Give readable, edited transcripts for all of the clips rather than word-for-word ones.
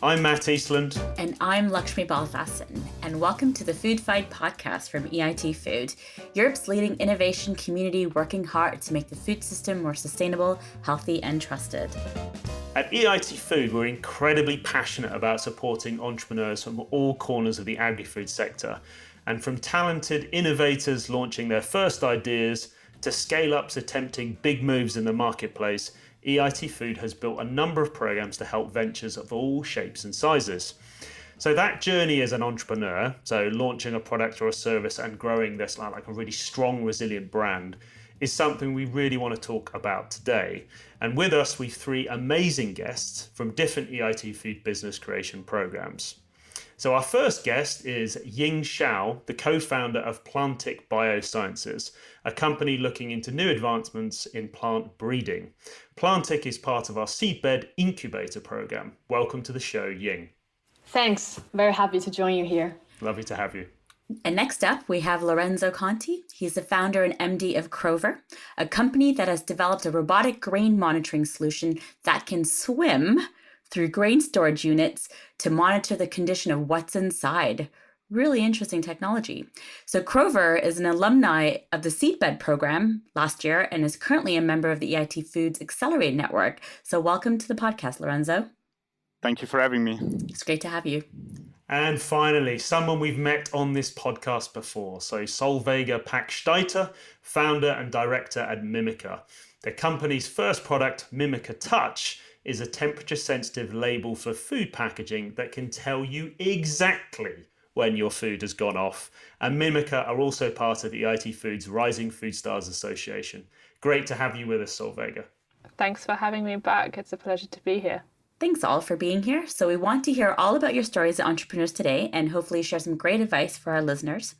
I'm Matt Eastland. And I'm Lakshmi Balthasan. And welcome to the Food Fight podcast from EIT Food, Europe's leading innovation community working hard to make the food system more sustainable, healthy, and trusted. At EIT Food, we're incredibly passionate about supporting entrepreneurs from all corners of the agri-food sector, and from talented innovators launching their first ideas to scale-ups attempting big moves in the marketplace. EIT Food has built a number of programs to help ventures of all shapes and sizes. So that journey as an entrepreneur, so launching a product or a service and growing this like a really strong, resilient brand, is something we really want to talk about today. And with us, we've three amazing guests from different EIT Food business creation programs. So our first guest is Ying Xiao, the co-founder of Plantic Biosciences, a company looking into new advancements in plant breeding. Plantic is part of our Seedbed Incubator program. Welcome to the show, Ying. Thanks. Very happy to join you here. Lovely to have you. And next up, we have Lorenzo Conti. He's the founder and MD of Crover, a company that has developed a robotic grain monitoring solution that can swim through grain storage units to monitor the condition of what's inside. Really interesting technology. So Crover is an alumni of the Seedbed program last year and is currently a member of the EIT Foods Accelerate Network. So welcome to the podcast, Lorenzo. Thank you for having me. It's great to have you. And finally, someone we've met on this podcast before. So Solveig Packsteiter, founder and director at Mimica. The company's first product, Mimica Touch, is a temperature-sensitive label for food packaging that can tell you exactly when your food has gone off. And Mimica are also part of EIT Foods Rising Food Stars Association. Great to have you with us, Solveig. Thanks for having me back. It's a pleasure to be here. Thanks all for being here. So we want to hear all about your stories as entrepreneurs today and hopefully share some great advice for our listeners.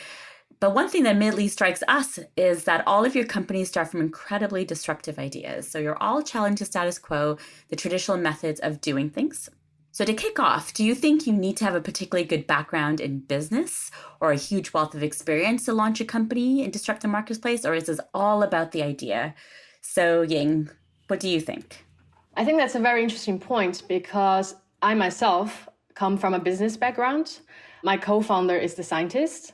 But one thing that immediately strikes us is that all of your companies start from incredibly disruptive ideas. So you're all challenging the status quo, the traditional methods of doing things. So to kick off, do you think you need to have a particularly good background in business or a huge wealth of experience to launch a company and disrupt the marketplace? Or is this all about the idea? So Ying, what do you think? I think that's a very interesting point because I myself come from a business background. My co-founder is the scientist.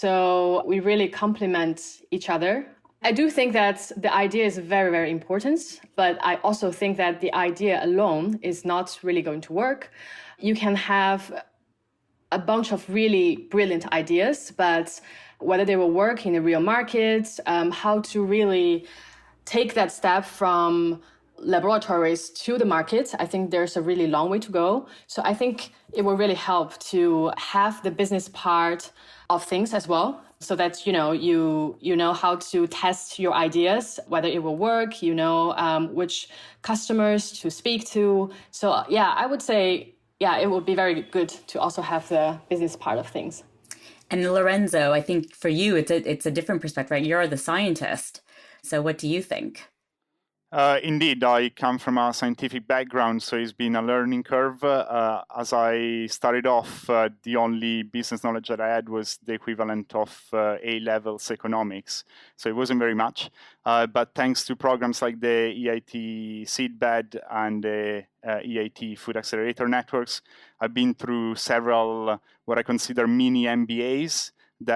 So we really complement each other. I do think that the idea is very, very important, but I also think that the idea alone is not really going to work. You can have a bunch of really brilliant ideas, but whether they will work in the real market, how to really take that step from laboratories to the market, I think there's a really long way to go. So I think it will really help to have the business part of things as well, so that you know how to test your ideas, whether it will work, which customers to speak to. So yeah, I would say it would be very good to also have the business part of things. And Lorenzo, I think for you it's a different perspective, right? You're the scientist. So what do you think? Indeed, I come from a scientific background, so it's been a learning curve. As I started off, the only business knowledge that I had was the equivalent of A-levels economics, so it wasn't very much. But thanks to programs like the EIT Seedbed and the EIT Food Accelerator networks, I've been through several what I consider mini MBAs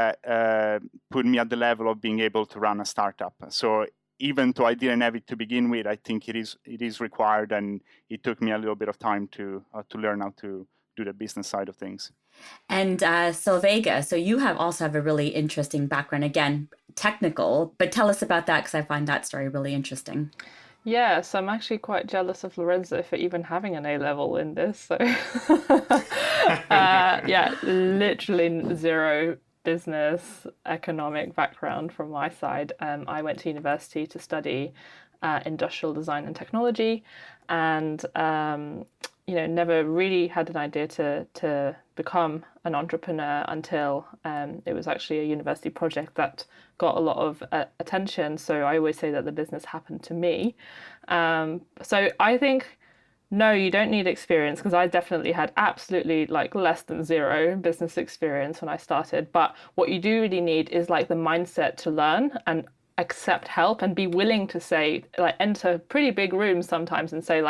that put me at the level of being able to run a startup. So even though I didn't have it to begin with, I think it is required, and it took me a little bit of time to learn how to do the business side of things. And Solveig, so you also have a really interesting background, again, technical, but tell us about that because I find that story really interesting. Yes, I'm actually quite jealous of Lorenzo for even having an A-level in this. So literally zero business economic background from my side. I went to university to study industrial design and technology, and never really had an idea to become an entrepreneur until it was actually a university project that got a lot of attention. So I always say that the business happened to me. So I think no, you don't need experience, because I definitely had absolutely less than zero business experience when I started. But what you do really need is the mindset to learn and accept help and be willing to say, enter pretty big rooms sometimes and say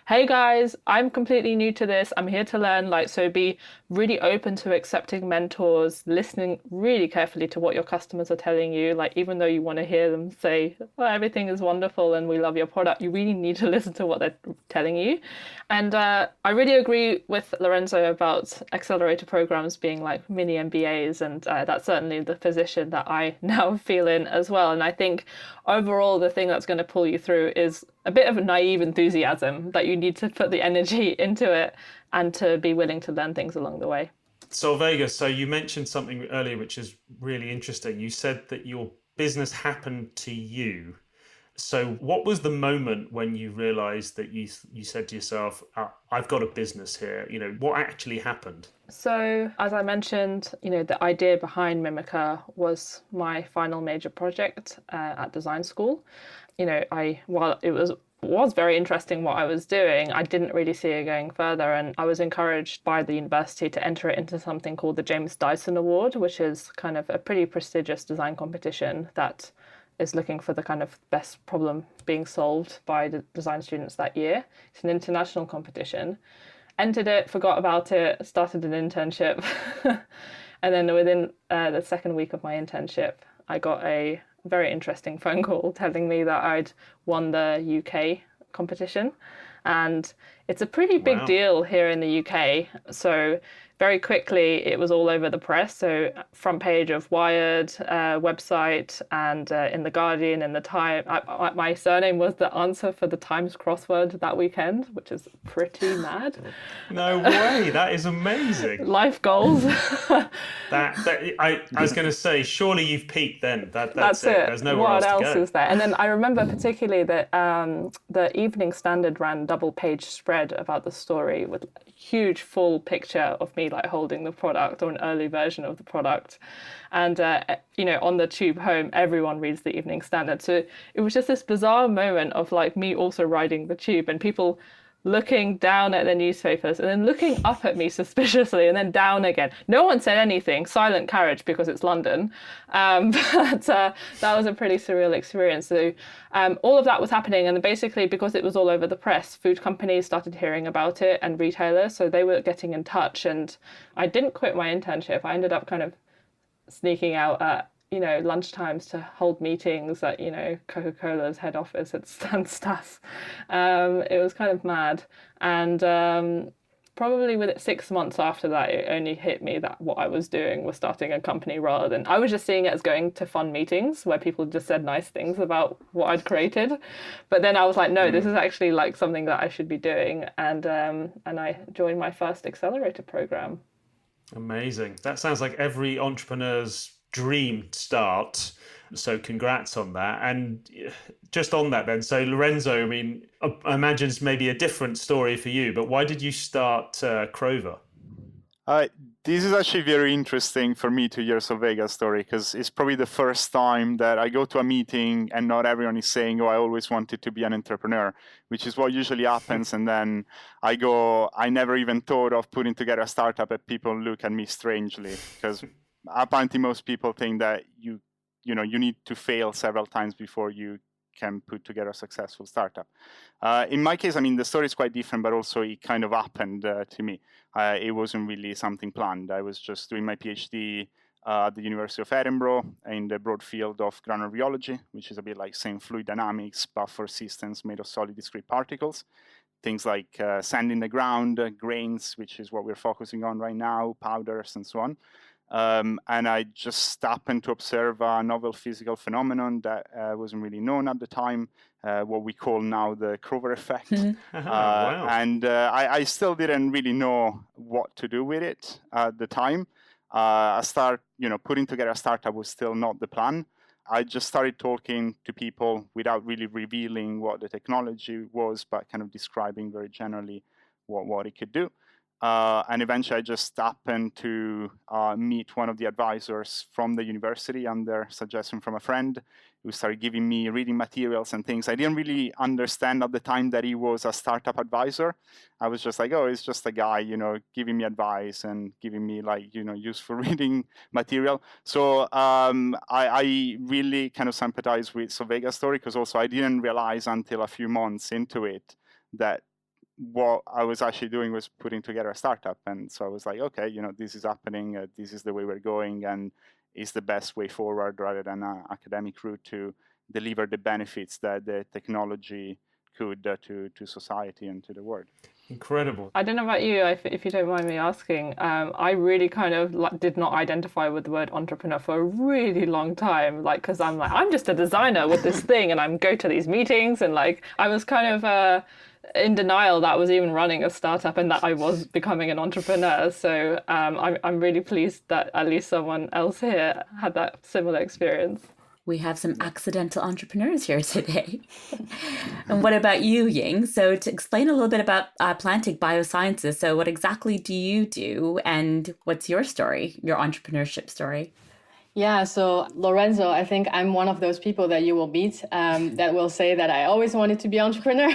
hey guys, I'm completely new to this. I'm here to learn. Like, so be really open to accepting mentors, listening really carefully to what your customers are telling you. Like, even though you want to hear them say, oh, everything is wonderful and we love your product, you really need to listen to what they're telling you. And I really agree with Lorenzo about accelerator programs being like mini MBAs, and that's certainly the position that I now feel in as well. And I think overall, the thing that's going to pull you through is a bit of a naive enthusiasm, that you need to put the energy into it and to be willing to learn things along the way. Solveiga, so you mentioned something earlier which is really interesting. You said that your business happened to you. So what was the moment when you realized that you said to yourself, I've got a business here? You know, what actually happened? So, as I mentioned, the idea behind Mimica was my final major project at design school. While it was very interesting what I was doing, I didn't really see it going further, and I was encouraged by the university to enter it into something called the James Dyson Award, which is kind of a pretty prestigious design competition that is looking for the kind of best problem being solved by the design students that year. It's an international competition. Entered it, forgot about it, started an internship. And then within the second week of my internship, I got a very interesting phone call telling me that I'd won the UK competition. And it's a pretty big deal here in the UK. So very quickly, it was all over the press. So front page of Wired website, and in The Guardian, in The Times. My surname was the answer for the Times crossword that weekend, which is pretty mad. No way, that is amazing. Life goals. I was going to say, surely you've peaked then. That's it. There's nowhere what else to else go. is there? And then I remember particularly that the Evening Standard ran double-page spread about the story with a huge full picture of me like holding the product, or an early version of the product. And on the tube home, everyone reads the Evening Standard. So it was just this bizarre moment of like me also riding the tube, and people looking down at the newspapers and then looking up at me suspiciously and then down again. No one said anything, silent carriage because it's London. But that was a pretty surreal experience. So all of that was happening, and basically because it was all over the press, food companies started hearing about it and retailers, so they were getting in touch. And I didn't quit my internship. I ended up kind of sneaking out at lunchtimes to hold meetings at, Coca-Cola's head office at Stansstad. It was kind of mad. And probably with it 6 months after that, it only hit me that what I was doing was starting a company, rather than, I was just seeing it as going to fun meetings where people just said nice things about what I'd created. But then I was like, no, this is actually like something that I should be doing. And I joined my first accelerator program. Amazing. That sounds like every entrepreneur's dream start. So congrats on that. And just on that then, so Lorenzo, I mean, I imagine it's maybe a different story for you, but why did you start Crover? This is actually very interesting for me to hear Solveiga's story, because it's probably the first time that I go to a meeting and not everyone is saying, oh, I always wanted to be an entrepreneur, which is what usually happens. And then I never even thought of putting together a startup, and people look at me strangely, because apparently most people think that you need to fail several times before you can put together a successful startup. In my case, I mean, the story is quite different, but also it kind of happened to me. It wasn't really something planned. I was just doing my PhD at the University of Edinburgh in the broad field of granular rheology, which is a bit like saying fluid dynamics, but for systems made of solid discrete particles. Things like sand in the ground, grains, which is what we're focusing on right now, powders, and so on. And I just happened to observe a novel physical phenomenon that wasn't really known at the time, what we call now the Crover effect. Wow. And I still didn't really know what to do with it at the time. Putting together a startup was still not the plan. I just started talking to people without really revealing what the technology was, but kind of describing very generally what it could do. And eventually I just happened to meet one of the advisors from the university under suggestion from a friend who started giving me reading materials and things. I didn't really understand at the time that he was a startup advisor. I was just like, oh, it's just a guy, giving me advice and giving me useful reading material. So I really kind of sympathize with Solveiga's story, because also I didn't realize until a few months into it that what I was actually doing was putting together a startup. And so I was like, okay, this is happening. This is the way we're going, and is the best way forward rather than an academic route to deliver the benefits that the technology could to society and to the world. Incredible. I don't know about you, if you don't mind me asking. I really kind of did not identify with the word entrepreneur for a really long time, because I'm just a designer with this thing, and I'm go to these meetings, and I was kind of in denial that I was even running a startup and that I was becoming an entrepreneur. So I'm really pleased that at least someone else here had that similar experience. We have some accidental entrepreneurs here today. And what about you, Ying? So to explain a little bit about Plantic Biosciences, so what exactly do you do and what's your story, your entrepreneurship story? Yeah, so Lorenzo, I think I'm one of those people that you will meet that will say that I always wanted to be entrepreneur.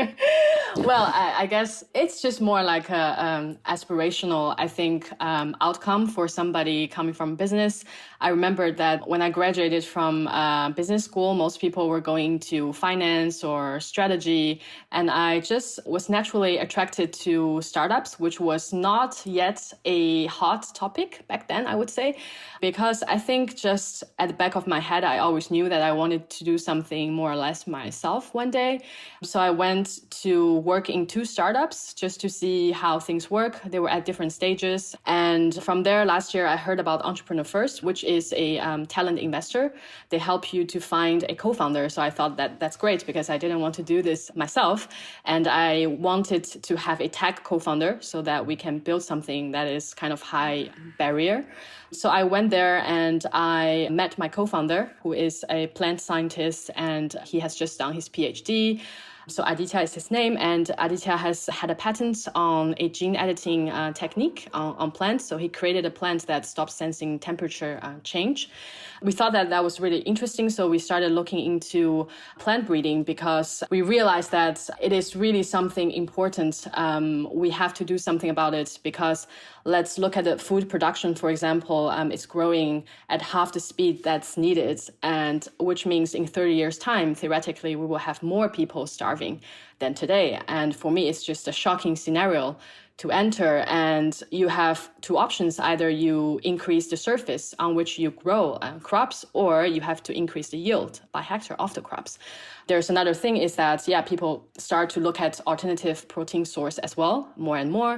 Well, I guess it's just more like a aspirational, I think, outcome for somebody coming from business. I remember that when I graduated from business school, most people were going to finance or strategy. And I just was naturally attracted to startups, which was not yet a hot topic back then, I would say, because I think just at the back of my head, I always knew that I wanted to do something more or less myself one day. So I went to work in 2 startups just to see how things work. They were at different stages. And from there, last year, I heard about Entrepreneur First, which is a talent investor. They help you to find a co-founder. So I thought that that's great because I didn't want to do this myself. And I wanted to have a tech co-founder so that we can build something that is kind of high barrier. So I went there and I met my co-founder, who is a plant scientist, and he has just done his PhD. So Aditya is his name, and Aditya has had a patent on a gene editing technique on plants. So he created a plant that stops sensing temperature change. We thought that that was really interesting, so we started looking into plant breeding because we realized that it is really something important. We have to do something about it because let's look at the food production, for example. It's growing at half the speed that's needed, and which means in 30 years' time, theoretically, we will have more people starving than today. And for me, it's just a shocking scenario to enter. And you have 2 options. Either you increase the surface on which you grow crops, or you have to increase the yield by hectare of the crops. There's another thing is that, people start to look at alternative protein source as well, more and more.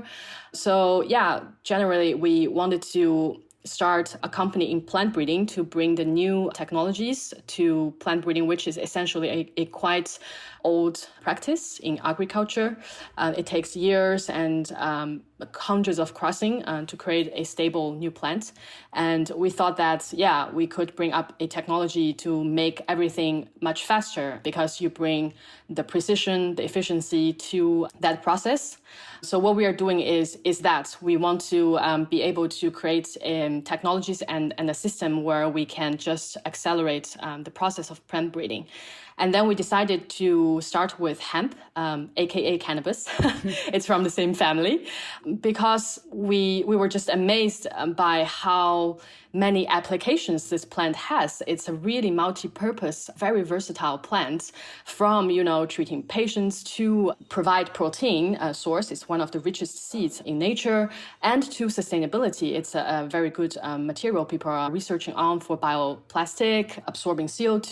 So generally we wanted to start a company in plant breeding to bring the new technologies to plant breeding, which is essentially a quite old practice in agriculture. It takes years and hundreds of crossing to create a stable new plant. And we thought that, we could bring up a technology to make everything much faster because you bring the precision, the efficiency to that process. So what we are doing is that we want to be able to create technologies and a system where we can just accelerate the process of plant breeding. And then we decided to start with hemp, aka cannabis. It's from the same family, because we were just amazed by how many applications this plant has. It's a really multi-purpose, very versatile plant, from treating patients to provide protein source. It's one of the richest seeds in nature, and to sustainability. It's a very good material people are researching on for bioplastic, absorbing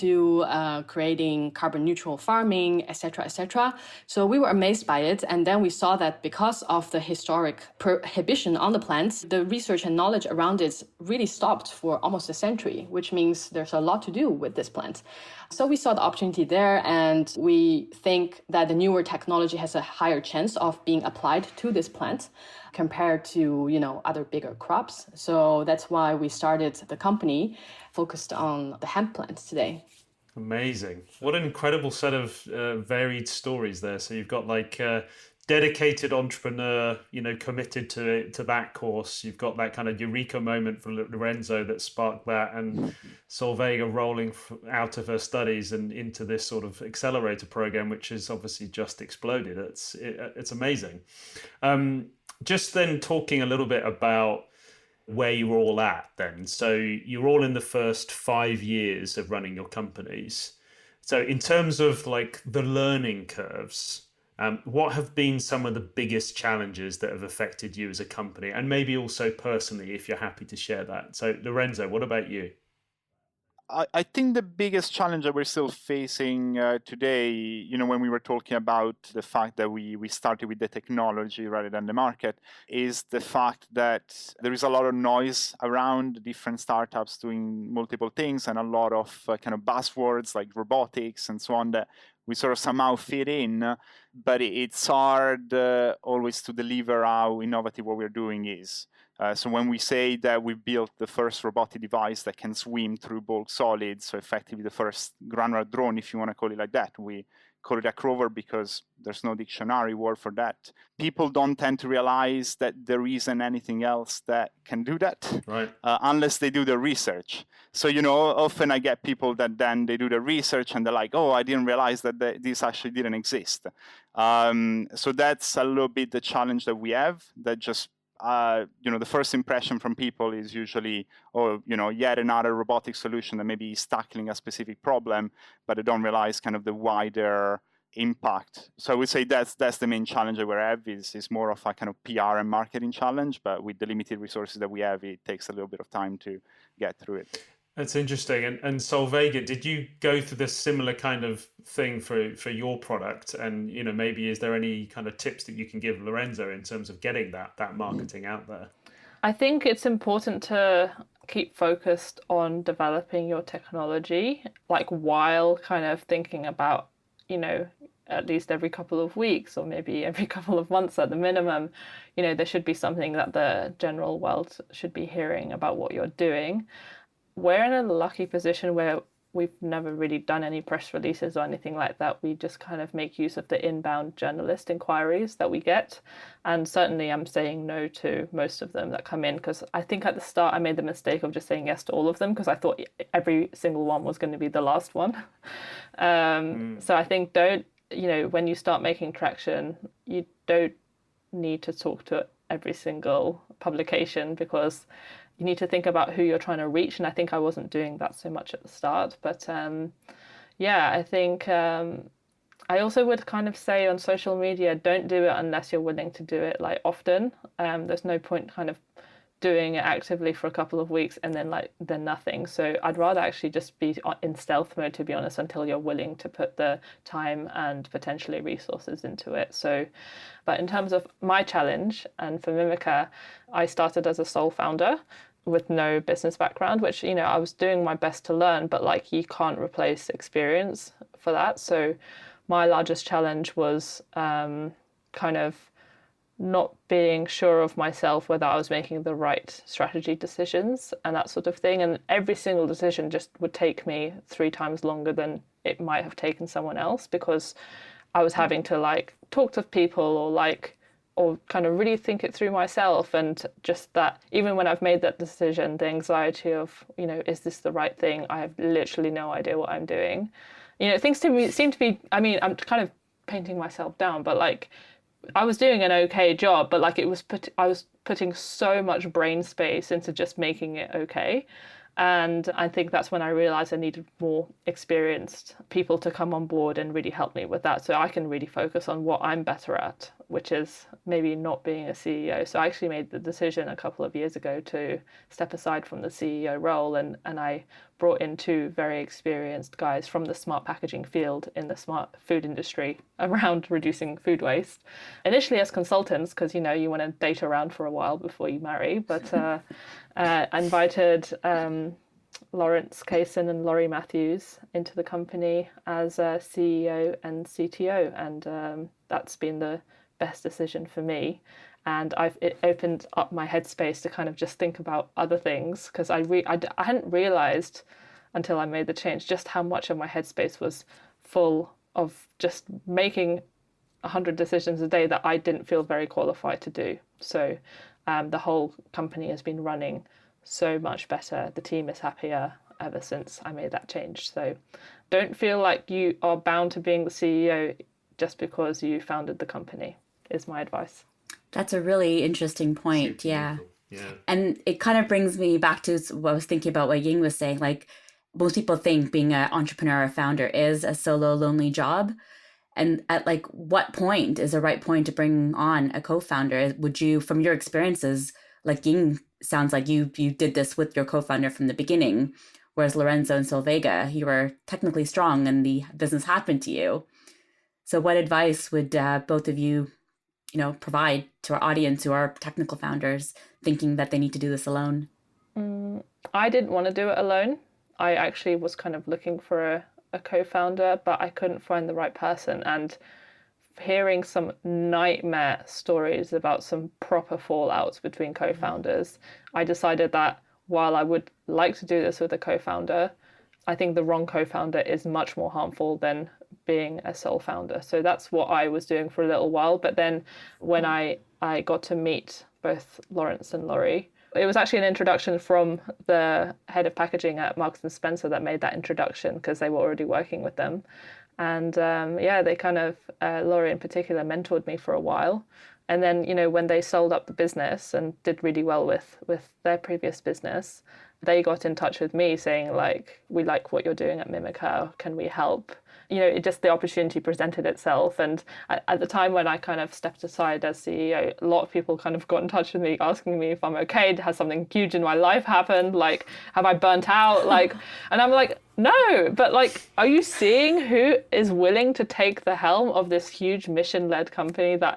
CO2, creating carbon neutral farming, etc., etc. So we were amazed by it. And then we saw that because of the historic prohibition on the plants, the research and knowledge around it really stopped for almost a century, which means there's a lot to do with this plant. So we saw the opportunity there, and we think that the newer technology has a higher chance of being applied to this plant compared to, other bigger crops. So that's why we started the company focused on the hemp plants today. Amazing. What an incredible set of varied stories there. So you've got dedicated entrepreneur, committed to that course. You've got that kind of eureka moment for Lorenzo that sparked that, and Solveiga rolling out of her studies and into this sort of accelerator program, which has obviously just exploded. It's amazing. Just then talking a little bit about where you were all at then. So you're all in the first 5 years of running your companies. So in terms of the learning curves, What have been some of the biggest challenges that have affected you as a company, and maybe also personally, if you're happy to share that? So, Lorenzo, what about you? I think the biggest challenge that we're still facing today, when we were talking about the fact that we started with the technology rather than the market, is the fact that there is a lot of noise around different startups doing multiple things and a lot of kind of buzzwords like robotics and so on that we sort of somehow fit in, but it's hard always to deliver how innovative what we're doing is. So when we say that we built the first robotic device that can swim through bulk solids, so effectively the first granular drone, if you want to call it like that, we call it a Crover because there's no dictionary word for that. People don't tend to realize that there isn't anything else that can do that, right? Unless they do the research. So, often I get people that then they do the research and they're like, oh, I didn't realize that this actually didn't exist. So that's a little bit the challenge that we have, that just the first impression from people is usually, yet another robotic solution that maybe is tackling a specific problem, but they don't realize kind of the wider impact. So I would say that's the main challenge that we have is more of a kind of PR and marketing challenge, but with the limited resources that we have, it takes a little bit of time to get through it. That's interesting. And Solvega, did you go through this similar kind of thing for your product? And maybe is there any kind of tips that you can give Lorenzo in terms of getting that marketing out there? I think it's important to keep focused on developing your technology, like while kind of thinking about, at least every couple of weeks or maybe every couple of months at the minimum, there should be something that the general world should be hearing about what you're doing. We're in a lucky position where we've never really done any press releases or anything like that. We just kind of make use of the inbound journalist inquiries that we get. And certainly I'm saying no to most of them that come in, because I think at the start I made the mistake of just saying yes to all of them because I thought every single one was going to be the last one. So I think when you start making traction, you don't need to talk to every single publication, because you need to think about who you're trying to reach. And I think I wasn't doing that so much at the start. But I think I also would kind of say on social media, don't do it unless you're willing to do it often. There's no point kind of doing it actively for a couple of weeks and then nothing. So I'd rather actually just be in stealth mode, to be honest, until you're willing to put the time and potentially resources into it. So, but in terms of my challenge, and for Mimica, I started as a sole founder with no business background, which, I was doing my best to learn, but you can't replace experience for that. So my largest challenge was kind of not being sure of myself whether I was making the right strategy decisions and that sort of thing. And every single decision just would take me 3 times longer than it might have taken someone else, because I was having to talk to people or kind of really think it through myself. And just that, even when I've made that decision, the anxiety of, is this the right thing? I have literally no idea what I'm doing. Things to me seem to be, I'm kind of painting myself down, but I was doing an okay job, but I was putting so much brain space into just making it okay. And I think that's when I realized I needed more experienced people to come on board and really help me with that, so I can really focus on what I'm better at, which is maybe not being a CEO. So I actually made the decision a couple of years ago to step aside from the CEO role, and I brought in 2 very experienced guys from the smart packaging field in the smart food industry around reducing food waste. Initially as consultants, because you want to date around for a while before you marry, but I invited Lawrence Kaysen and Laurie Matthews into the company as CEO and CTO, and that's been the best decision for me. And it opened up my headspace to kind of just think about other things, because I hadn't realized until I made the change just how much of my headspace was full of just making 100 decisions a day that I didn't feel very qualified to do. So the whole company has been running so much better. The team is happier ever since I made that change. So don't feel like you are bound to being the CEO just because you founded the company, is my advice. That's a really interesting point. Yeah. And it kind of brings me back to what I was thinking about what Ying was saying. Most people think being an entrepreneur or founder is a solo, lonely job. And at like what point is the right point to bring on a co-founder? Would you, from your experiences, like Ying sounds like you did this with your co-founder from the beginning, whereas Lorenzo and Solvega, you were technically strong and the business happened to you. So what advice would both of you, provide to our audience who are technical founders thinking that they need to do this alone? I didn't want to do it alone. I actually was kind of looking for a co-founder, but I couldn't find the right person. And hearing some nightmare stories about some proper fallouts between co-founders, I decided that while I would like to do this with a co-founder, I think the wrong co-founder is much more harmful than being a sole founder. So that's what I was doing for a little while. But then when I got to meet both Lawrence and Laurie, it was actually an introduction from the head of packaging at Marks & Spencer that made that introduction, because they were already working with them. And they kind of, Laurie in particular, mentored me for a while. And then, when they sold up the business and did really well with their previous business, they got in touch with me saying, like, we like what you're doing at Mimica, can we help? The opportunity presented itself. And at the time when I kind of stepped aside as CEO, a lot of people kind of got in touch with me asking me if I'm okay, has something huge in my life happened, like, have I burnt out, like, and I'm like, no, but like, are you seeing who is willing to take the helm of this huge mission-led company that,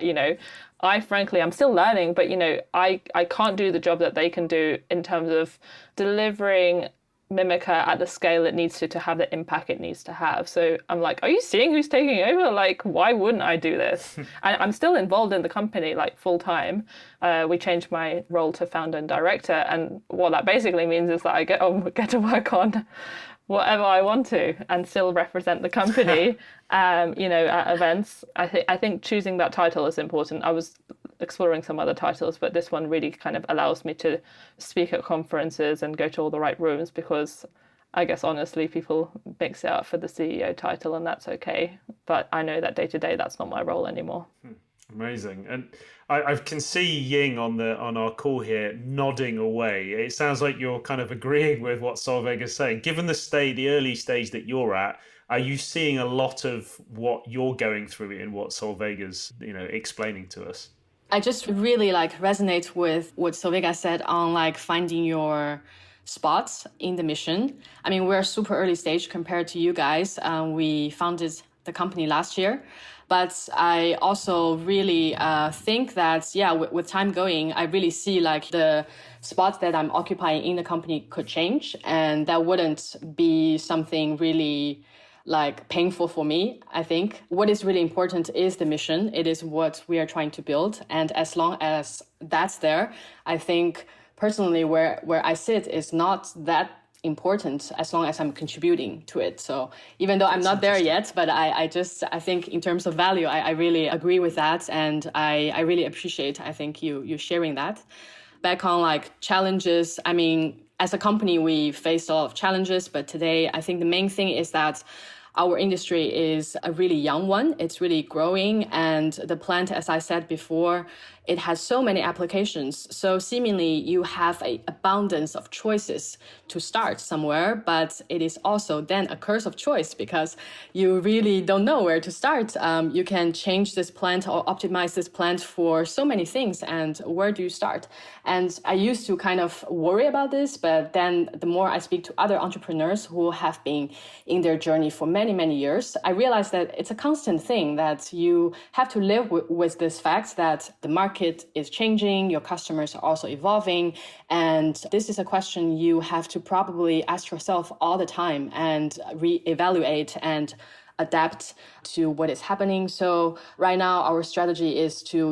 I'm still learning, but, I can't do the job that they can do in terms of delivering Mimica at the scale it needs to have the impact it needs to have. So I'm like, are you seeing who's taking over? Like, why wouldn't I do this? And I'm still involved in the company, like, full time. We changed my role to founder and director. And what that basically means is that I get to work on whatever I want to and still represent the company, at events. I think choosing that title is important. I was exploring some other titles, but this one really kind of allows me to speak at conferences and go to all the right rooms, because I guess honestly people mix it up for the CEO title, and that's okay. But I know that day to day that's not my role anymore. Amazing. And I can see Ying on our call here nodding away. It sounds like you're kind of agreeing with what Solveiga's saying. Given the early stage that you're at, are you seeing a lot of what you're going through in what Solveiga's explaining to us? I just really resonate with what Solveiga said on finding your spots in the mission. I mean, we're super early stage compared to you guys. We founded the company last year. But I also really think that, with time going, I really see the spots that I'm occupying in the company could change. And that wouldn't be something really painful for me. I think what is really important is the mission. It is what we are trying to build. And as long as that's there, I think personally where I sit is not that important as long as I'm contributing to it. So even though I'm not there yet, but I think in terms of value, I really agree with that. And I really appreciate, I think you sharing that. Back on challenges, I mean, as a company, we faced a lot of challenges, but today I think the main thing is that our industry is a really young one. It's really growing. And the plant, as I said before, it has so many applications. So seemingly you have an abundance of choices to start somewhere, but it is also then a curse of choice because you really don't know where to start. You can change this plant or optimize this plant for so many things. And where do you start? And I used to kind of worry about this, but then the more I speak to other entrepreneurs who have been in their journey for many, many years, I realized that it's a constant thing that you have to live with this fact that the market is changing, your customers are also evolving. And this is a question you have to probably ask yourself all the time and reevaluate and adapt to what is happening. So right now, our strategy is to,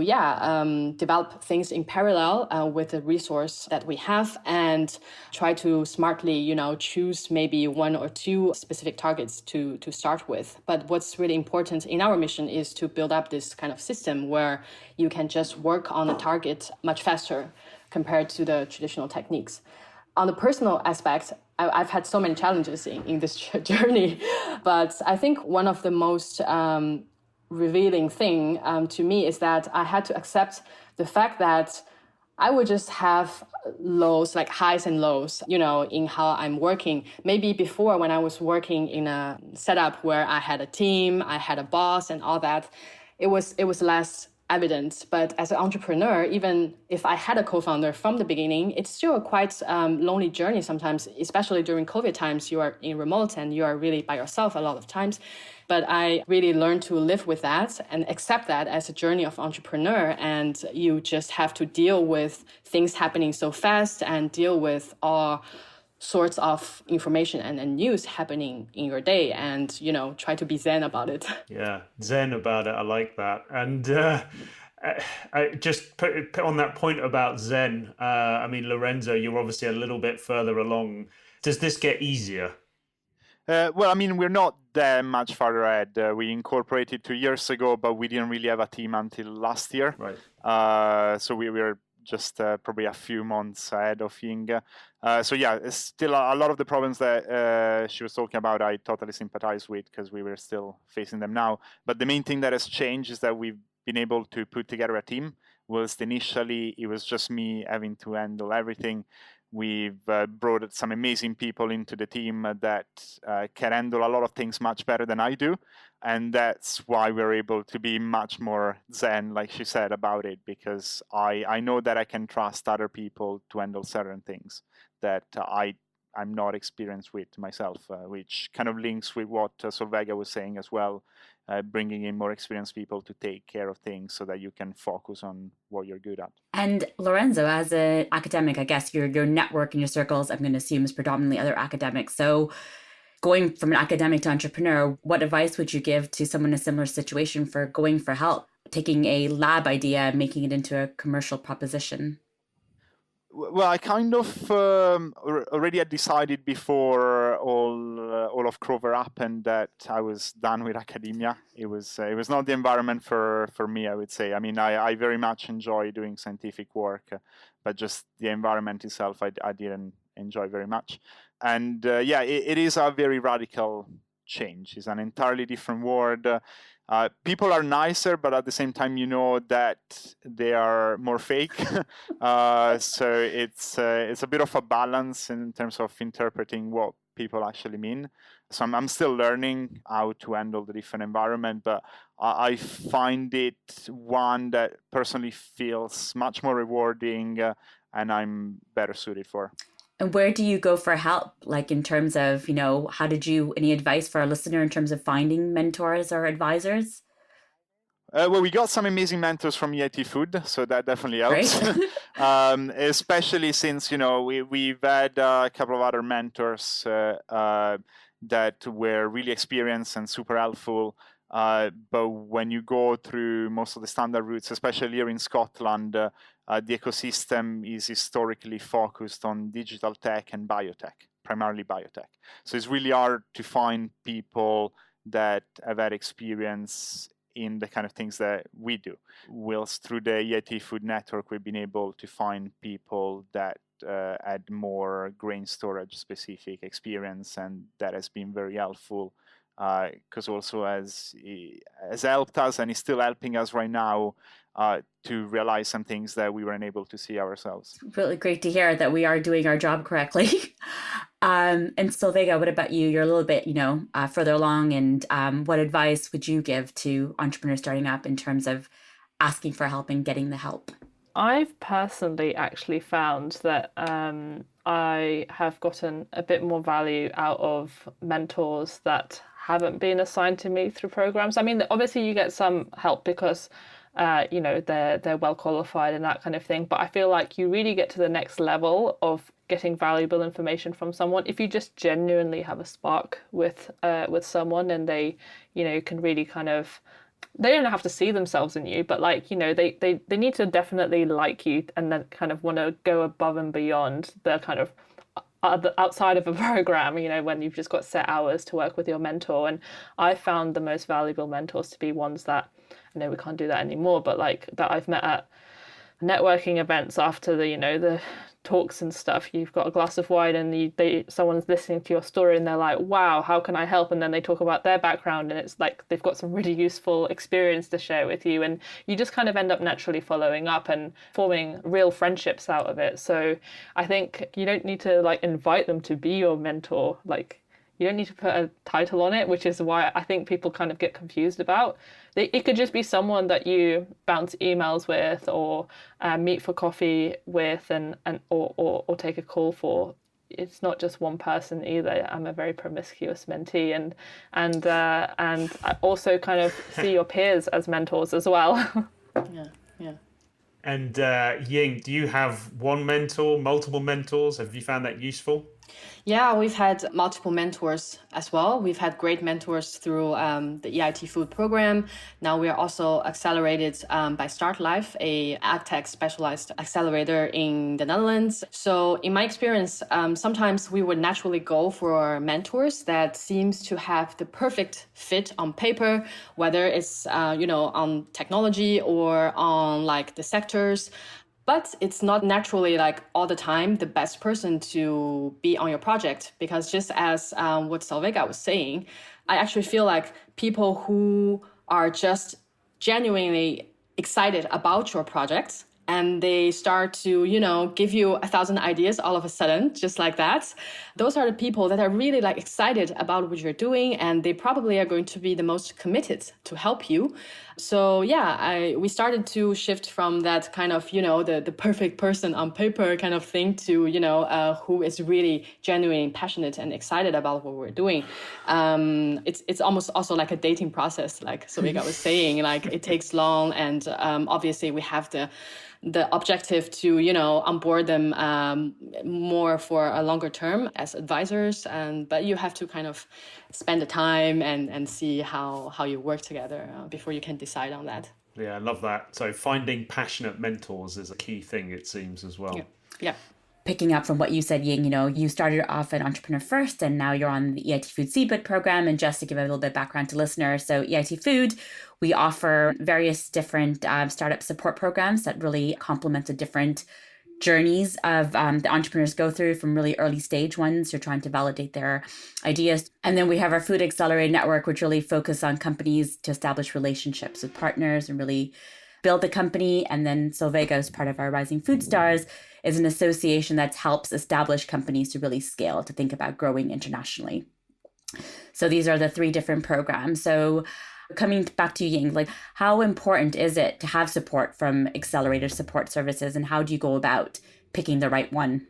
develop things in parallel with the resource that we have and try to smartly, choose maybe one or two specific targets to start with. But what's really important in our mission is to build up this kind of system where you can just work on a target much faster compared to the traditional techniques. On the personal aspect, I've had so many challenges in this journey, but I think one of the most revealing thing to me is that I had to accept the fact that I would just have lows, like highs and lows, in how I'm working. Maybe before, when I was working in a setup where I had a team, I had a boss and all that, it was less evident. But as an entrepreneur, even if I had a co-founder from the beginning, it's still a quite lonely journey sometimes, especially during COVID times. You are in remote and you are really by yourself a lot of times. But I really learned to live with that and accept that as a journey of entrepreneur. And you just have to deal with things happening so fast and deal with all sorts of information and news happening in your day, and try to be zen about it. Yeah, zen about it. I like that. And I just put on that point about zen. I mean, Lorenzo, you're obviously a little bit further along. Does this get easier? Well, I mean, we're not that much farther ahead. We incorporated 2 years ago, but we didn't really have a team until last year. Right. So we were just probably a few months ahead of Ying. So yeah, it's still a lot of the problems that she was talking about, I totally sympathize with, because we were still facing them now. But the main thing that has changed is that we've been able to put together a team. Whilst initially it was just me having to handle everything, we've brought some amazing people into the team that can handle a lot of things much better than I do. And that's why we're able to be much more zen, like she said, about it, because I know that I can trust other people to handle certain things that I'm not experienced with myself, which kind of links with what Solvega was saying as well, bringing in more experienced people to take care of things so that you can focus on what you're good at. And Lorenzo, as an academic, I guess your network and your circles, I'm going to assume, is predominantly other academics. So going from an academic to entrepreneur, what advice would you give to someone in a similar situation for going for help, taking a lab idea and making it into a commercial proposition? Well, I kind of already had decided before all of Clover happened that I was done with academia. It was not the environment for me, I would say. I mean, I very much enjoy doing scientific work, but just the environment itself, I didn't enjoy very much. And yeah, it is a very radical change. It's an entirely different world. People are nicer, but at the same time, that they are more fake. So it's a bit of a balance in terms of interpreting what people actually mean. So I'm still learning how to handle the different environment, but I find it one that personally feels much more rewarding and I'm better suited for. And where do you go for help? Like in terms of, any advice for our listener in terms of finding mentors or advisors? Well, we got some amazing mentors from EIT Food, so that definitely helps. Especially since, we've had a couple of other mentors that were really experienced and super helpful. But when you go through most of the standard routes, especially here in Scotland, the ecosystem is historically focused on digital tech and biotech, primarily biotech. So it's really hard to find people that have had experience in the kind of things that we do. Whilst through the EIT Food Network, we've been able to find people that had more grain storage specific experience, and that has been very helpful. Because also has helped us and is still helping us right now to realize some things that we weren't able to see ourselves. Really great to hear that we are doing our job correctly. And Solvega, what about you? You're a little bit, further along, and what advice would you give to entrepreneurs starting up in terms of asking for help and getting the help? I've personally actually found that I have gotten a bit more value out of mentors that haven't been assigned to me through programs. I mean, obviously you get some help because they're well qualified and that kind of thing, but I feel like you really get to the next level of getting valuable information from someone if you just genuinely have a spark with someone, and they can really kind of, they don't have to see themselves in you, but they need to definitely like you and then kind of want to go above and beyond the kind of outside of a program, when you've just got set hours to work with your mentor. And I found the most valuable mentors to be ones that, I know we can't do that anymore, but that I've met at networking events after the talks and stuff. You've got a glass of wine and someone's listening to your story and they're like, wow, how can I help? And then they talk about their background and it's like they've got some really useful experience to share with you, and you just kind of end up naturally following up and forming real friendships out of it. So I think you don't need to like invite them to be your mentor. Like, you don't need to put a title on it, which is why I think people kind of get confused about. It could just be someone that you bounce emails with, or meet for coffee with, or take a call for. It's not just one person either. I'm a very promiscuous mentee, and I also kind of see your peers as mentors as well. Yeah, yeah. And Ying, do you have one mentor, multiple mentors? Have you found that useful? Yeah, we've had multiple mentors as well. We've had great mentors through the EIT Food program. Now we are also accelerated by Start Life, a AgTech specialized accelerator in the Netherlands. So in my experience, sometimes we would naturally go for mentors that seems to have the perfect fit on paper, whether it's on technology or on like the sectors. But it's not naturally like all the time the best person to be on your project, because just as what Solveig was saying, I actually feel like people who are just genuinely excited about your project and they start to, give you 1,000 ideas all of a sudden, just like that. Those are the people that are really like excited about what you're doing, and they probably are going to be the most committed to help you. So yeah, we started to shift from that kind of, the perfect person on paper kind of thing to, who is really genuine, passionate, and excited about what we're doing. It's almost also like a dating process, like Solveig was saying, like it takes long, and obviously we have the objective to, onboard them more for a longer term as advisors. But you have to kind of spend the time and see how you work together before you can decide on that. Yeah, I love that. So finding passionate mentors is a key thing, it seems, as well. Yeah. Picking up from what you said, Ying, you started off an entrepreneur first, and now you're on the EIT Food Seedbed program. And just to give a little bit of background to listeners, so EIT Food, we offer various different startup support programs that really complement the different journeys of the entrepreneurs go through, from really early stage ones who are trying to validate their ideas. And then we have our Food Accelerator Network, which really focus on companies to establish relationships with partners and really build the company. And then Solveig, as part of our Rising Food Stars, is an association that helps establish companies to really scale, to think about growing internationally. So these are the three different programs. So coming back to Ying, like, how important is it to have support from accelerator support services, and how do you go about picking the right one?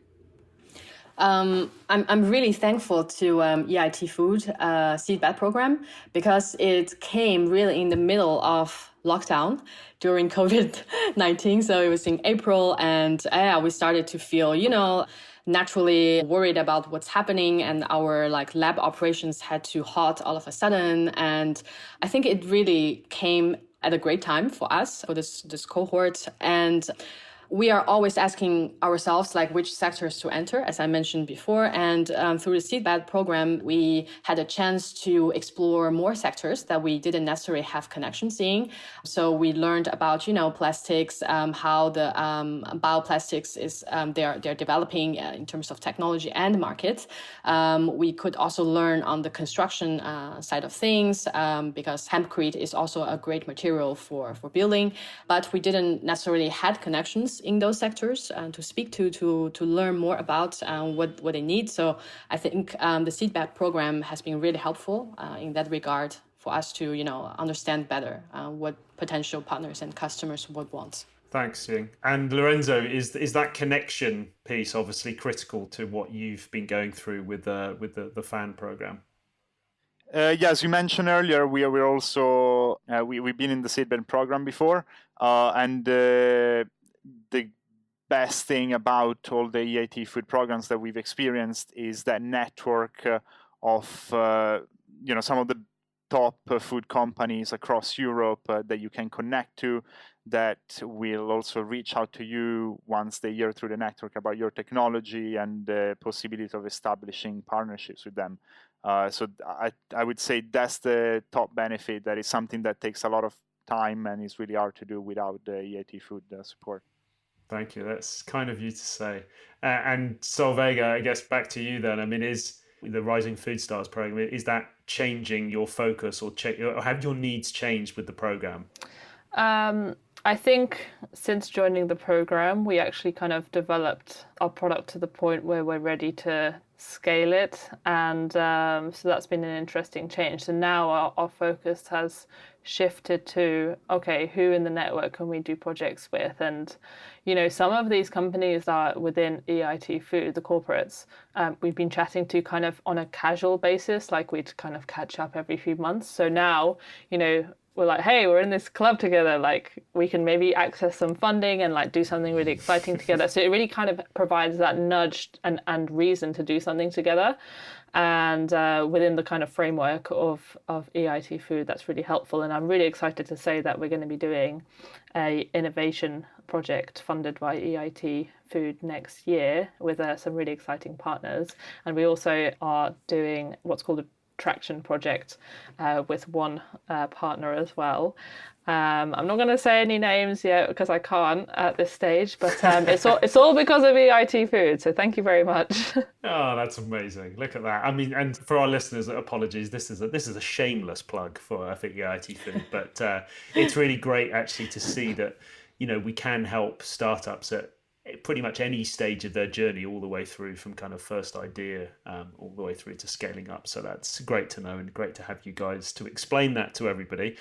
I'm really thankful to EIT Food Seedbed program, because it came really in the middle of lockdown during COVID-19. So it was in April, and we started to feel, naturally worried about what's happening, and our like lab operations had to halt all of a sudden. And I think it really came at a great time for us, for this cohort. And we are always asking ourselves like which sectors to enter, as I mentioned before. And through the Seedbed program, we had a chance to explore more sectors that we didn't necessarily have connections in. So we learned about, plastics, how the bioplastics is they're developing in terms of technology and market. We could also learn on the construction side of things, because hempcrete is also a great material for building. But we didn't necessarily had connections in those sectors to speak to learn more about what they need. So I think the Seedbed program has been really helpful in that regard for us to understand better what potential partners and customers would want. Thanks, Ying. And Lorenzo, is that connection piece obviously critical to what you've been going through with the FAN program? Yeah, as you mentioned earlier, we're also we've been in the Seedbed program before, and the best thing about all the EIT food programs that we've experienced is that network of some of the top food companies across Europe that you can connect to, that will also reach out to you once they hear through the network about your technology and the possibility of establishing partnerships with them. So I would say that's the top benefit. That is something that takes a lot of time and is really hard to do without the EIT food support. Thank you. That's kind of you to say. And Solveiga, I guess back to you then. I mean, is the Rising Food Stars program, is that changing your focus or have your needs changed with the program? I think since joining the program, we actually kind of developed our product to the point where we're ready to scale it. And so that's been an interesting change. So now our focus has shifted to, okay, who in the network can we do projects with? And, some of these companies are within EIT Food, the corporates, we've been chatting to kind of on a casual basis, like we'd kind of catch up every few months. So now, we're like, hey, we're in this club together, like we can maybe access some funding and like do something really exciting together. So it really kind of provides that nudge and reason to do something together. And within the kind of framework of EIT Food, that's really helpful. And I'm really excited to say that we're going to be doing a innovation project funded by EIT Food next year with some really exciting partners. And we also are doing what's called a traction project with one partner as well. I'm not going to say any names yet because I can't at this stage, but it's all because of EIT Food. So thank you very much. Oh, that's amazing! Look at that. I mean, and for our listeners, apologies. This is a shameless plug for I think EIT Food, but it's really great actually to see that we can help startups at pretty much any stage of their journey, all the way through from kind of first idea all the way through to scaling up. So that's great to know and great to have you guys to explain that to everybody.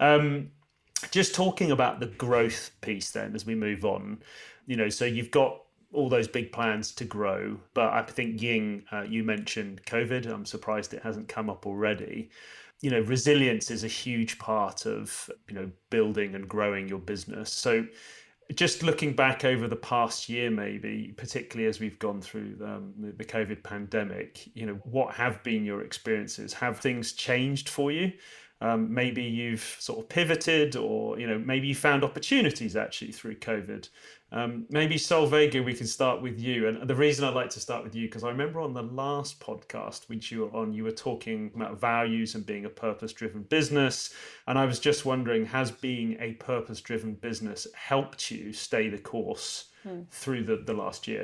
Just talking about the growth piece then as we move on, so you've got all those big plans to grow, but I think Ying, you mentioned COVID. I'm surprised it hasn't come up already. Resilience is a huge part of, building and growing your business. So just looking back over the past year, maybe, particularly as we've gone through the COVID pandemic, what have been your experiences? Have things changed for you? Maybe you've sort of pivoted or, maybe you found opportunities actually through COVID. Maybe Solveiga, we can start with you. And the reason I'd like to start with you, because I remember on the last podcast which you were on, you were talking about values and being a purpose-driven business. And I was just wondering, has being a purpose-driven business helped you stay the course through the last year?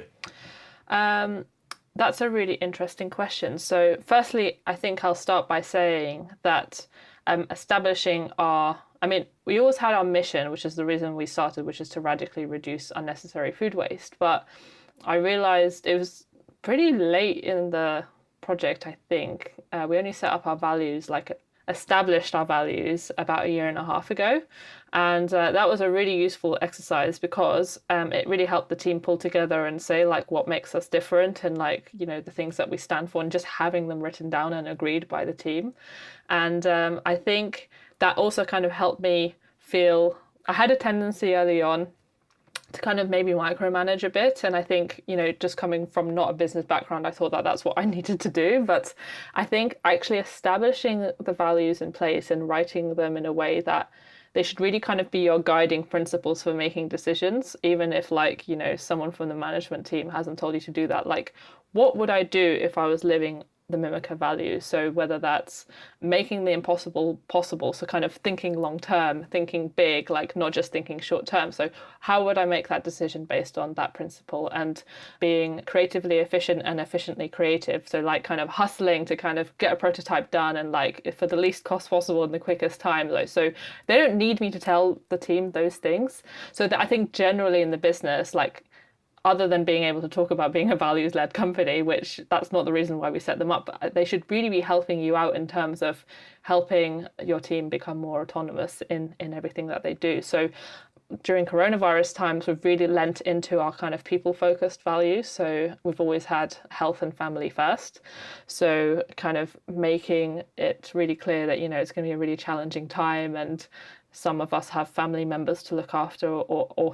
That's a really interesting question. So firstly, I think I'll start by saying that establishing we always had our mission, which is the reason we started, which is to radically reduce unnecessary food waste. But I realized it was pretty late in the project, I think. We only set up our values, established our values about a year and a half ago. And that was a really useful exercise because it really helped the team pull together and say what makes us different and the things that we stand for, and just having them written down and agreed by the team. And I think that also kind of helped me feel, I had a tendency early on to kind of maybe micromanage a bit. And I think, just coming from not a business background, I thought that that's what I needed to do. But I think actually establishing the values in place and writing them in a way that they should really kind of be your guiding principles for making decisions, even if someone from the management team hasn't told you to do that. What would I do if I was living the Mimica values? So whether that's making the impossible possible, so kind of thinking long term, thinking big, not just thinking short term. So how would I make that decision based on that principle? And being creatively efficient and efficiently creative, so kind of hustling to kind of get a prototype done and for the least cost possible in the quickest time. So they don't need me to tell the team those things. So that I think generally in the business, other than being able to talk about being a values-led company, which that's not the reason why we set them up, but they should really be helping you out in terms of helping your team become more autonomous in everything that they do. So during coronavirus times, we've really lent into our kind of people-focused values. So we've always had health and family first. So kind of making it really clear that, it's going to be a really challenging time, and some of us have family members to look after or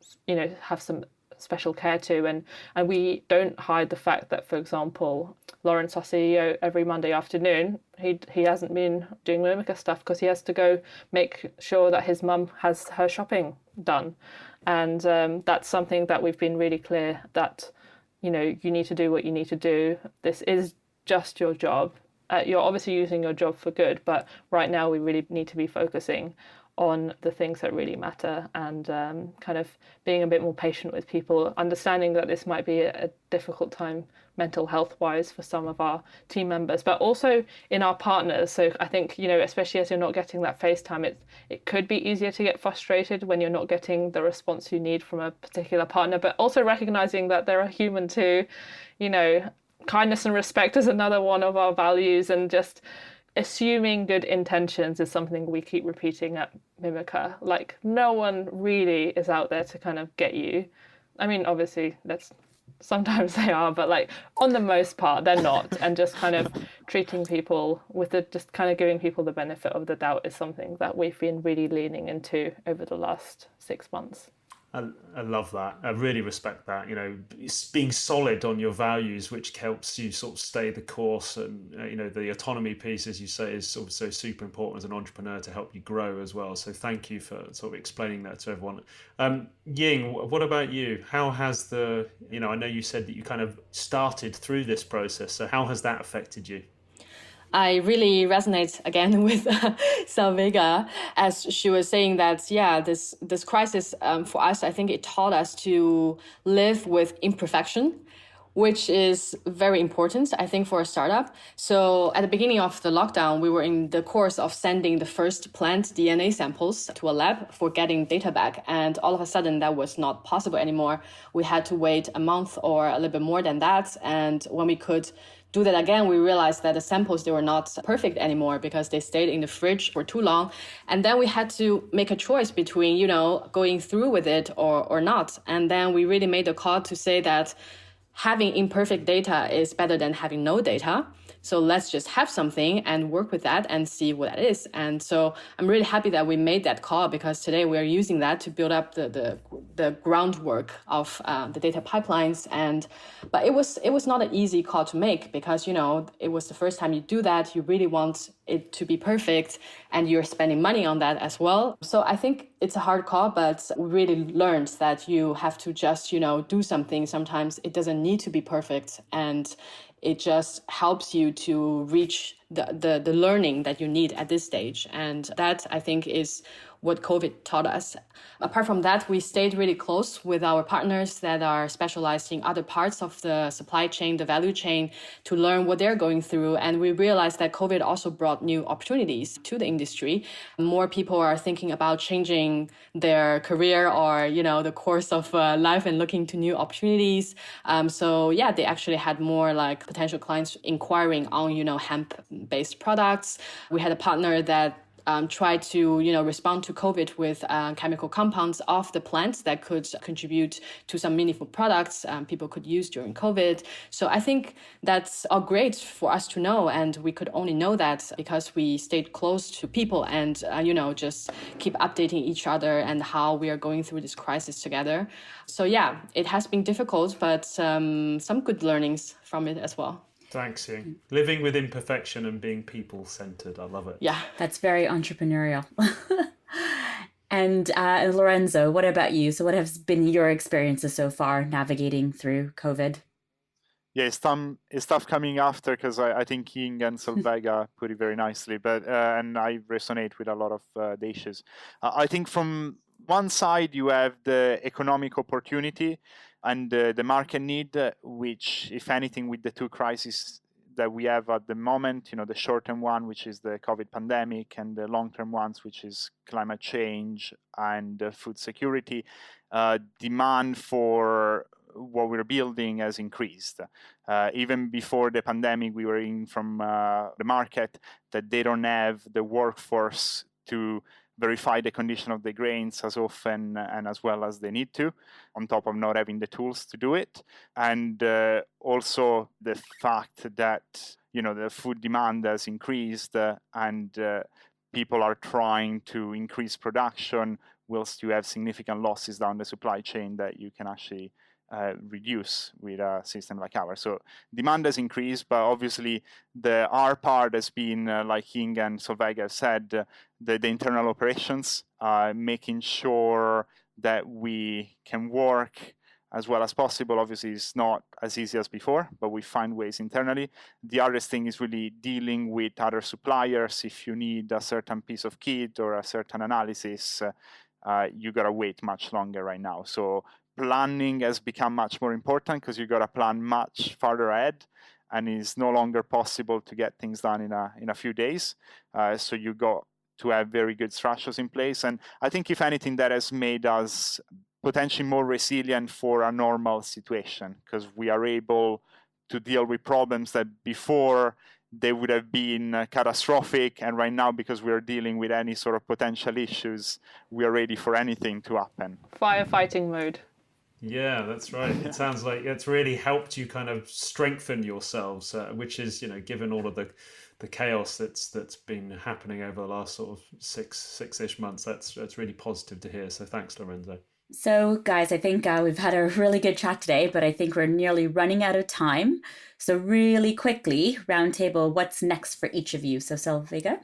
have some special care to, and we don't hide the fact that, for example, Lawrence, our CEO, every Monday afternoon he hasn't been doing Mimica stuff because he has to go make sure that his mum has her shopping done, and that's something that we've been really clear that you need to do what you need to do. This is just your job, you're obviously using your job for good, but right now we really need to be focusing on the things that really matter, and kind of being a bit more patient with people, understanding that this might be a difficult time mental health wise for some of our team members, but also in our partners. So I think, especially as you're not getting that FaceTime, it could be easier to get frustrated when you're not getting the response you need from a particular partner, but also recognizing that they're a human too. Kindness and respect is another one of our values, and just assuming good intentions is something we keep repeating at Mimica. Like, no one really is out there to kind of get you. I mean, obviously, sometimes they are, but like on the most part, they're not. And just kind of treating people just kind of giving people the benefit of the doubt is something that we've been really leaning into over the last 6 months. I love that. I really respect that. It's being solid on your values, which helps you sort of stay the course. And, the autonomy piece, as you say, is also super important as an entrepreneur to help you grow as well. So thank you for sort of explaining that to everyone. Ying, what about you? How has I know you said that you kind of started through this process. So how has that affected you? I really resonate again with Solveiga, as she was saying that, this crisis for us, I think it taught us to live with imperfection, which is very important, I think, for a startup. So at the beginning of the lockdown, we were in the course of sending the first plant DNA samples to a lab for getting data back. And all of a sudden, that was not possible anymore. We had to wait a month or a little bit more than that. And when we could do that again, we realized that the samples, they were not perfect anymore because they stayed in the fridge for too long. And then we had to make a choice between, going through with it or not. And then we really made a call to say that having imperfect data is better than having no data. So let's just have something and work with that and see what that is. And so I'm really happy that we made that call, because today we are using that to build up the groundwork of the data pipelines. But it was not an easy call to make, because it was the first time you do that. You really want it to be perfect, and you're spending money on that as well. So I think it's a hard call, but we really learned that you have to just do something. Sometimes it doesn't need to be perfect, and it just helps you to reach the learning that you need at this stage. And that, I think, is what COVID taught us. Apart from that, we stayed really close with our partners that are specialized in other parts of the supply chain, the value chain, to learn what they're going through. And we realized that COVID also brought new opportunities to the industry. More people are thinking about changing their career or, the course of life and looking to new opportunities. They actually had more like potential clients inquiring on, hemp-based products. We had a partner that try to respond to COVID with chemical compounds off the plants that could contribute to some meaningful products people could use during COVID. So I think that's all great for us to know, and we could only know that because we stayed close to people and just keep updating each other and how we are going through this crisis together. So it has been difficult, but some good learnings from it as well. Thanks, Ying. Living with imperfection and being people-centered. I love it. Yeah. That's very entrepreneurial. And Lorenzo, what about you? So what has been your experiences so far navigating through COVID? Yeah, it's tough coming after, because I think Ying and Solveiga put it very nicely. But and I resonate with a lot of the issues. I think from one side, you have the economic opportunity and the market need, which, if anything, with the two crises that we have at the moment, the short-term one, which is the COVID pandemic, and the long-term ones, which is climate change and food security, demand for what we're building has increased. Even before the pandemic, we were hearing from the market that they don't have the workforce to verify the condition of the grains as often and as well as they need to, on top of not having the tools to do it. And also the fact that, the food demand has increased and people are trying to increase production whilst you have significant losses down the supply chain that you can actually reduce with a system like ours. So demand has increased, but obviously our part has been, like Ying and Solveiga said, the internal operations, making sure that we can work as well as possible. Obviously, it's not as easy as before, but we find ways internally. The hardest thing is really dealing with other suppliers. If you need a certain piece of kit or a certain analysis, you got to wait much longer right now. So planning has become much more important because you got to plan much farther ahead, and it's no longer possible to get things done in a few days. So you got to have very good structures in place. And I think, if anything, that has made us potentially more resilient for a normal situation, because we are able to deal with problems that before they would have been catastrophic. And right now, because we are dealing with any sort of potential issues, we are ready for anything to happen. Firefighting mode. Yeah, that's right. It sounds like it's really helped you kind of strengthen yourselves, which is, given all of the chaos that's been happening over the last sort of six-ish months, that's really positive to hear. So thanks, Lorenzo. So guys, I think we've had a really good chat today, but I think we're nearly running out of time. So really quickly, roundtable, what's next for each of you? So Solveiga?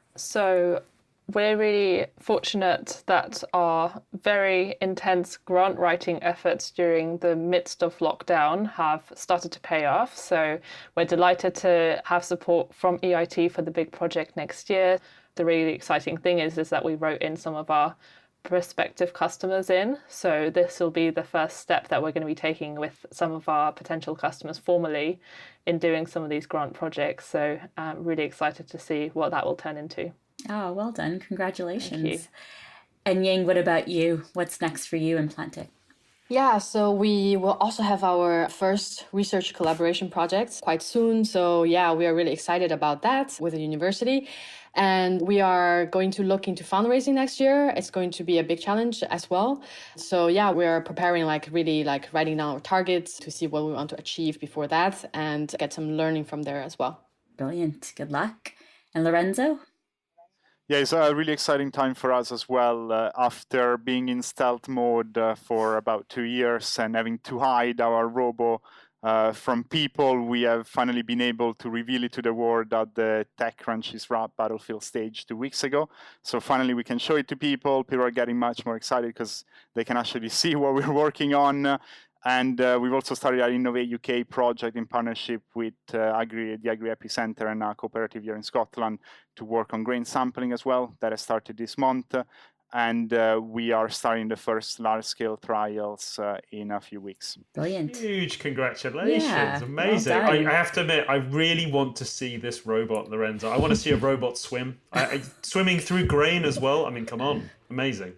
So we're really fortunate that our very intense grant writing efforts during the midst of lockdown have started to pay off. So we're delighted to have support from EIT for the big project next year. The really exciting thing is that we wrote in some of our prospective customers in. So this will be the first step that we're going to be taking with some of our potential customers formally in doing some of these grant projects. So I'm really excited to see what that will turn into. Oh, well done. Congratulations. Thank you. And Ying, what about you? What's next for you in Plantec? Yeah, so we will also have our first research collaboration project quite soon. So yeah, we are really excited about that with the university. And we are going to look into fundraising next year. It's going to be a big challenge as well. So yeah, we are preparing really writing down our targets to see what we want to achieve before that and get some learning from there as well. Brilliant. Good luck. And Lorenzo? Yeah, it's a really exciting time for us as well. After being in stealth mode for about 2 years and having to hide our robo from people, we have finally been able to reveal it to the world at the TechCrunch is Wrapped Battlefield stage 2 weeks ago. So finally we can show it to people. People are getting much more excited because they can actually see what we're working on. And we've also started our Innovate UK project in partnership with the Agri Epicenter and a cooperative here in Scotland to work on grain sampling as well. That has started this month. And we are starting the first large-scale trials in a few weeks. Brilliant. Huge congratulations. Yeah, Amazing. well done. I have to admit, I really want to see this robot, Lorenzo. I want to see a robot swim. Swimming through grain as well. I mean, come on. Amazing.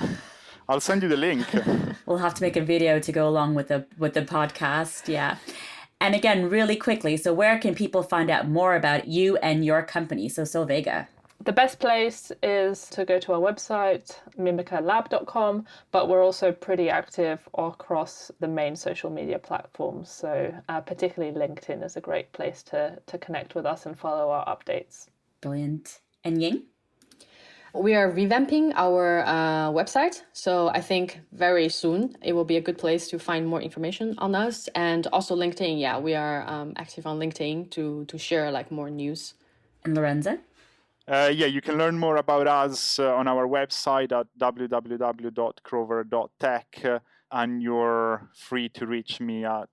I'll send you the link. We'll have to make a video to go along with the podcast. Yeah. And again, really quickly, so where can people find out more about you and your company? So Solveiga. The best place is to go to our website, mimicalab.com, but we're also pretty active across the main social media platforms. So particularly LinkedIn is a great place to connect with us and follow our updates. Brilliant. And Ying? We are revamping our website. So I think very soon it will be a good place to find more information on us. And also LinkedIn. Yeah, we are active on LinkedIn to share more news. And Lorenzo? You can learn more about us on our website at www.crover.tech, and you're free to reach me at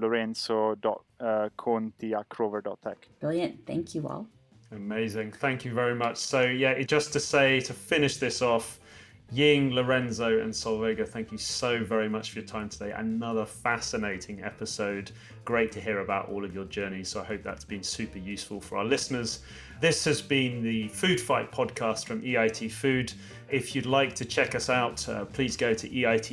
lorenzo.conti@crover.tech. Brilliant. Thank you all. Amazing. Thank you very much. So yeah, just to say, to finish this off, Ying, Lorenzo and Solveiga, thank you so very much for your time today. Another fascinating episode. Great to hear about all of your journeys. So I hope that's been super useful for our listeners. This has been the Food Fight podcast from EIT Food. If you'd like to check us out, please go to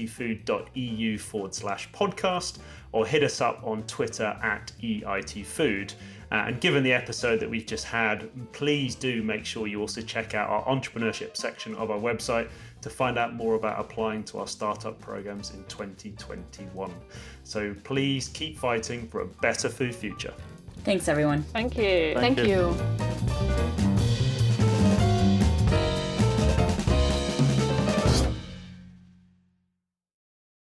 eitfood.eu/podcast or hit us up on Twitter at EITFood. And given the episode that we've just had, please do make sure you also check out our entrepreneurship section of our website to find out more about applying to our startup programs in 2021. So please keep fighting for a better food future. Thanks, everyone. Thank you. Thank you.